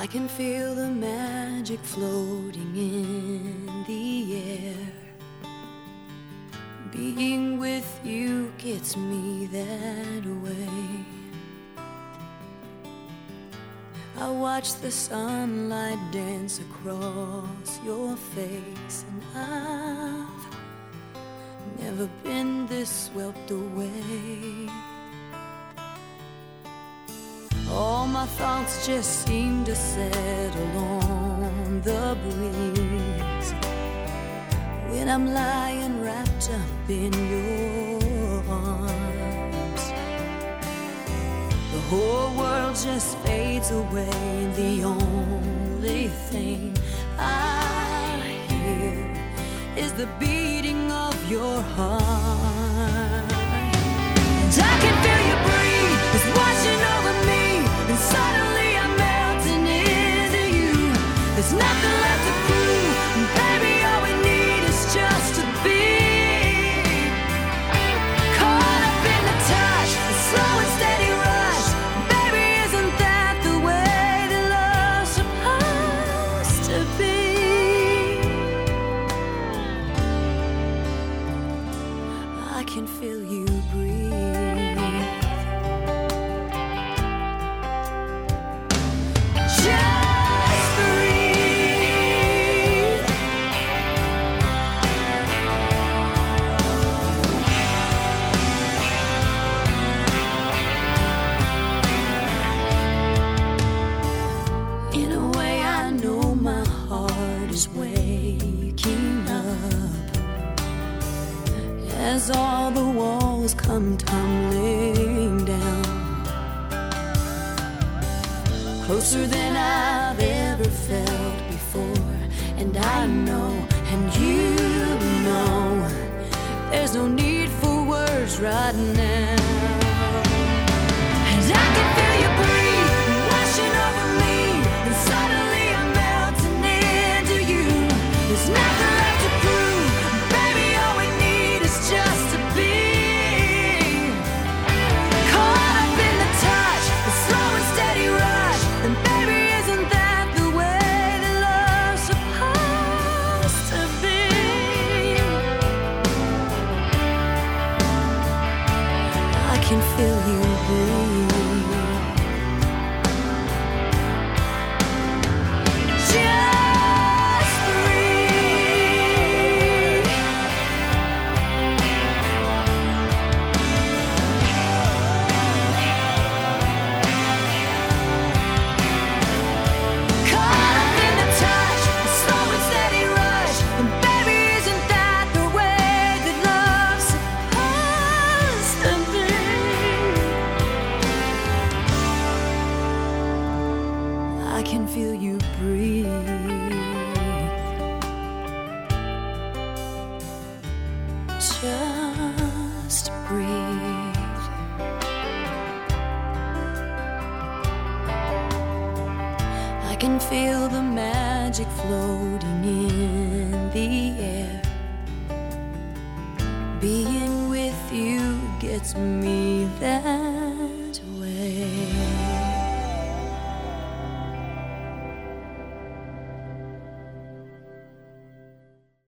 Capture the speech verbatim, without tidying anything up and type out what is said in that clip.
I can feel the magic floating in the air. Being with you gets me that way. I watch the sunlight dance across your face, and I've never been this swept away. All my thoughts just seem to settle on the breeze when I'm lying wrapped up in your arms. The whole world just fades away, and the only thing I hear is the beating of your heart. And I can feel you breathe, it's washing over me, and suddenly I'm melting into you. There's nothing left to prove, and baby, all we need is just to be caught up in the touch, the slow and steady rush. Baby, isn't that the way that love's supposed to be? I can feel you breathe. Just breathe. In a way, I know my heart is waking up as all the walls come tumbling down, closer than I've ever felt before. And I know, and you know, there's no need for words right now. And I can feel you breathe, washing over me, and suddenly I'm melting into you. There's nothing left to prove, baby, all we need is just to be caught up in the touch, the slow and steady rush. And baby, isn't that the way that love's supposed to be? I can feel you breathe. Just breathe. Caught up in the touch, the slow and steady rush. And baby, isn't that the way that love's supposed to be? I can feel you breathe. Just breathe. I can feel the magic floating in the air. Being with you gets me that way.